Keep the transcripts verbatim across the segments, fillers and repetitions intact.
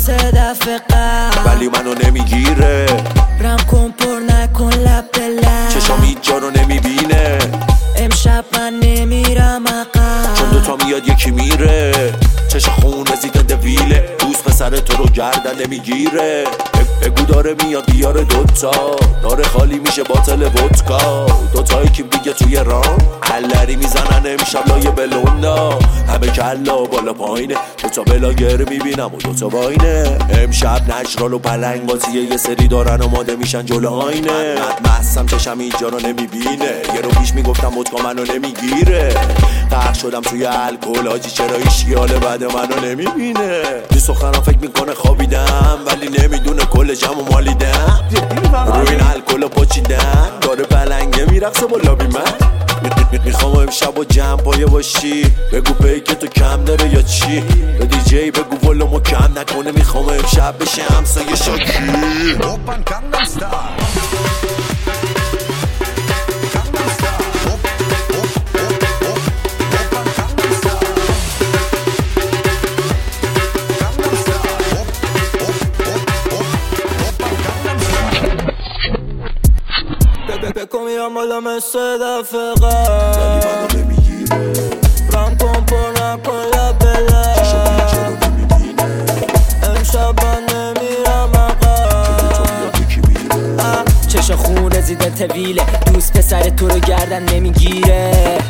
مثل دفعه قبل ولی منو نمیگیره. رم کن پر نکن لب به لب، چشام هیچ جا رو نمیبینه. امشب من نمیرم عقب چون دوتا میاد یکی میره. چشم خون زیده دویله، دوست پسر تو رو گردن نمیگیره. بگو داره میاد بیاره دوتا، داره خالی میشه باتل ودکا. دوتایی که دیگه توی رام حلری میزنن امشب لای بلوندا. همه کلا بالا پایینه، دوتا بلاگر میبینم و دوتا باینه. امشب نجرال و پلنگ بازیه، یه سری دارن آماده میشن جلو آینه. من محسم چشم اینجا رو نمیبینه، یه رو پیش میگفتم ودکا منو نمیگیره. غرق شدم توی الکل آجی، چرا ایشیال بعد منو نمیبینه. تو سخنم فکر میکنه خوابیدم، ولی نمیدونه کل جمع مالیدم. روی این الکل پاچیدم، داره پلنگه میرقصه با لابی من. میخوام امشب با جمع پایه باشی، بگو پیک تو کم داره یا چی. به دی جی بگو ولومو کم نکنه، میخوام امشب بشه همسایه شاکی. بکن میرم بالا مثل دفعه قبل، ولی منو نمیگیره. رم کن پر نکن لب به لب، امشب من نمیرم عقب. چشم خون رزیده طویله، دوست پسر تو رو گردن نمیگیره.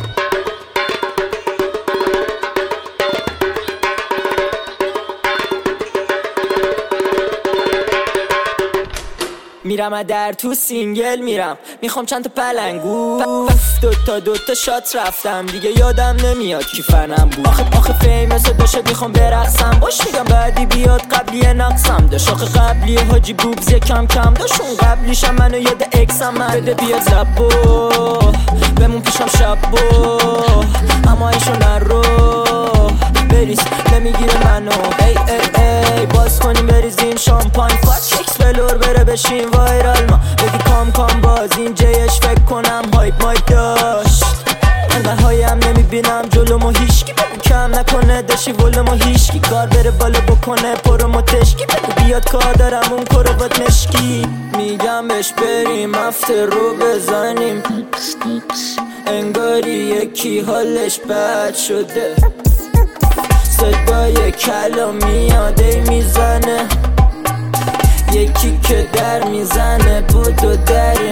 میرم در تو سینگل میرم، میخوام چند تا پلنگو. دوتا دوتا شات رفتم دیگه یادم نمیاد کی فنم بود. آخه آخه فیمس داشت میخوام برقصم، باش میگم بعدی بیاد قبلی نقصم داشت. آخه قبلی حاجی بوبز کم کم داشت، اون قبلیشم منو یاد اکسم. من بده بیاد زبو بمون پیشم شبو، اما ایشو نرو بریز نمیگیره منو. ای ای ای باز کنیم بریزیم شامپاین، فاک اکس بلور بره بشین وایرال. ما بگی کام کام باز این جیش فکر کنم هایپ مایپ داشت. انقدر هایم نمیبینم جلومو هیشکی، بگو کم نکنه داشی ولومو هیشکی. کار بره بالا بکنه پرومو تشکی، بگو بیاد کار دارم اون کروات مشکی. میگم بهش بریم هفته رو بزنیم، انگاری یکی حالش بد شده. صدای کلام میاده میزنه، یکی که در میزنه بودو در